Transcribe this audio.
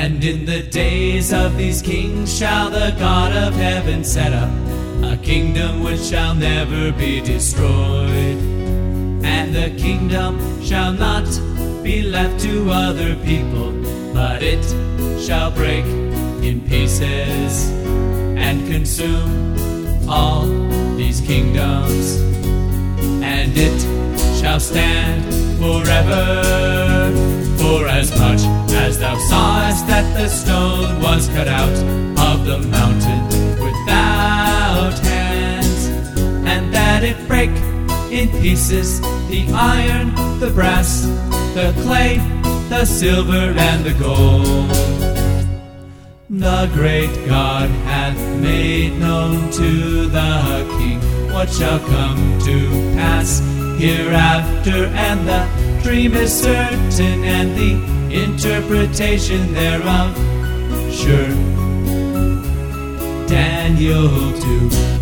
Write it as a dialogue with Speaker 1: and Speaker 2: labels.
Speaker 1: And in the days of these kings shall the God of heaven set up a kingdom which shall never be destroyed. And the kingdom shall not be left to other people, but it shall break in pieces and consume all these kingdoms. And it shall stand forever. For as much as thou sawest that the stone was cut out of the mountain without hands, and that it brake in pieces the iron, the brass, the clay, the silver, and the gold, the great God hath made known to the king what shall come to pass hereafter, and the dream is certain, and the interpretation thereof sure. Daniel 2